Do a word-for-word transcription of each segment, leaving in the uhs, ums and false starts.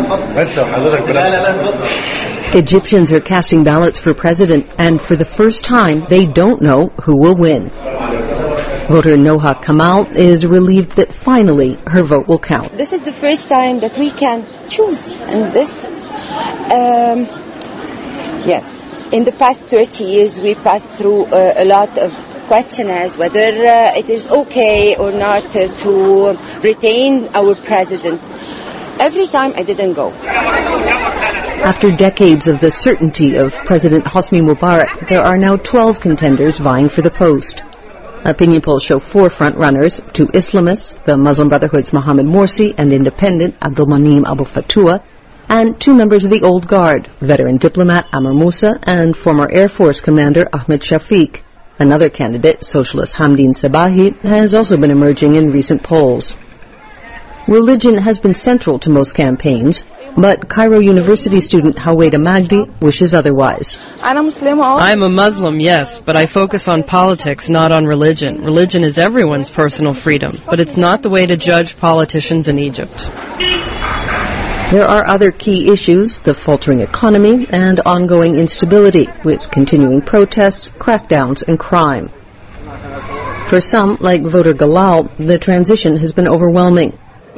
Egyptians are casting ballots for president, and for the first time, they don't know who will win. Voter Noha Kamal is relieved that finally her vote will count. This is the first time that we can choose, and this, um, yes. In the past thirty years, we passed through uh, a lot of questionnaires whether uh, it is okay or not uh, to retain our president. Every time I didn't go. After decades of the certainty of President Hosni Mubarak, there are now twelve contenders vying for the post. Opinion polls show four front-runners, two Islamists, the Muslim Brotherhood's Mohammed Morsi and independent Abdul Manim Abu Fatua, and two members of the Old Guard, veteran diplomat Amr Moussa and former Air Force Commander Ahmed Shafiq. Another candidate, socialist Hamdin Sabahi, has also been emerging in recent polls. Religion has been central to most campaigns, but Cairo University student Hawaida Magdi wishes otherwise. I'm a Muslim, yes, but I focus on politics, not on religion. Religion is everyone's personal freedom, but it's not the way to judge politicians in Egypt. There are other key issues, the faltering economy and ongoing instability, with continuing protests, crackdowns, and crime. For some, like voter Galal, the transition has been overwhelming.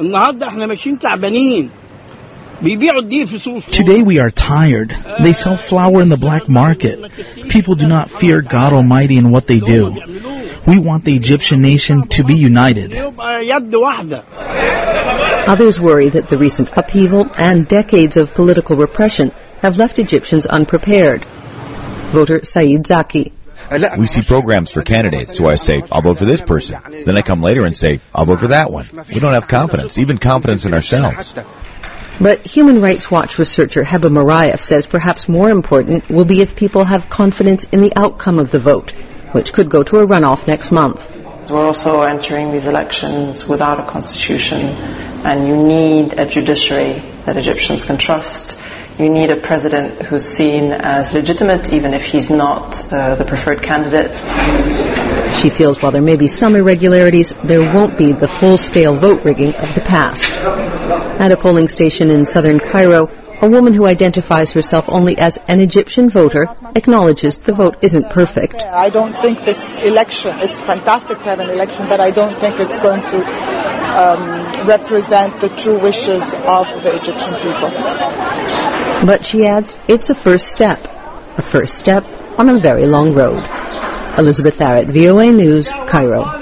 Today we are tired. They sell flour in the black market. People do not fear God Almighty in what they do. We want the Egyptian nation to be united. Others worry that the recent upheaval and decades of political repression have left Egyptians unprepared. Voter Saeed Zaki. We see programs for candidates, so I say, I'll vote for this person. Then I come later and say, I'll vote for that one. We don't have confidence, even confidence in ourselves. But Human Rights Watch researcher Heba Marayev says perhaps more important will be if people have confidence in the outcome of the vote, which could go to a runoff next month. We're also entering these elections without a constitution, and you need a judiciary that Egyptians can trust. You need a president who's seen as legitimate, even if he's not uh, the preferred candidate. She feels while there may be some irregularities, there won't be the full-scale vote rigging of the past. At a polling station in southern Cairo, a woman who identifies herself only as an Egyptian voter acknowledges the vote isn't perfect. I don't think this election, it's fantastic to have an election, but I don't think it's going to um, represent the true wishes of the Egyptian people. But she adds, it's a first step, a first step on a very long road. Elizabeth Barrett, V O A News, Cairo.